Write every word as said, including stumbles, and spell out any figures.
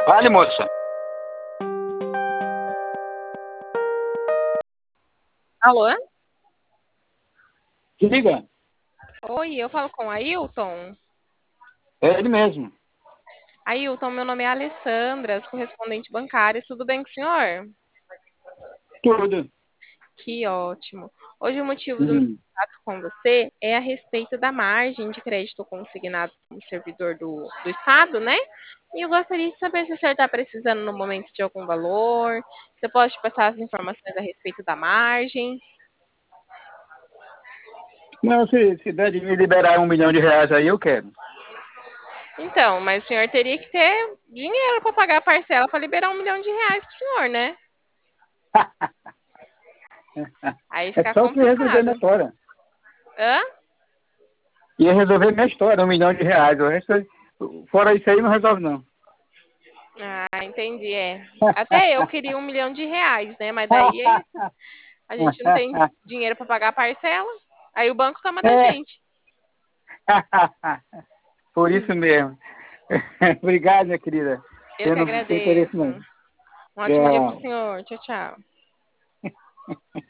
Vale, moça. Alô? Diga. Oi, eu falo com Ailton. É ele mesmo. Ailton, meu nome é Alessandra, sou correspondente bancária. Tudo bem com o senhor? Tudo. Que ótimo. Hoje o motivo do meu Uhum. contato com você é a respeito da margem de crédito consignado como servidor do, do Estado, né? E eu gostaria de saber se o senhor está precisando no momento de algum valor. Se eu posso te passar as informações a respeito da margem. Não, se, se der de me liberar um milhão de reais aí, eu quero. Então, mas o senhor teria que ter dinheiro para pagar a parcela para liberar um milhão de reais para o senhor, né? Aí É fica só se resolver minha complicado. história. Hã? Ia resolver minha história, um milhão de reais. O resto, fora isso aí, não resolve, não. Ah, entendi, é. Até eu queria um milhão de reais, né? Mas daí é isso. A gente não tem dinheiro para pagar a parcela. Aí o banco toma da É. gente. Por isso mesmo. Obrigado, minha querida. Eu Eu que não tenho interesse, agradeço. não. Um ótimo dia pro Tchau. senhor. Tchau, tchau.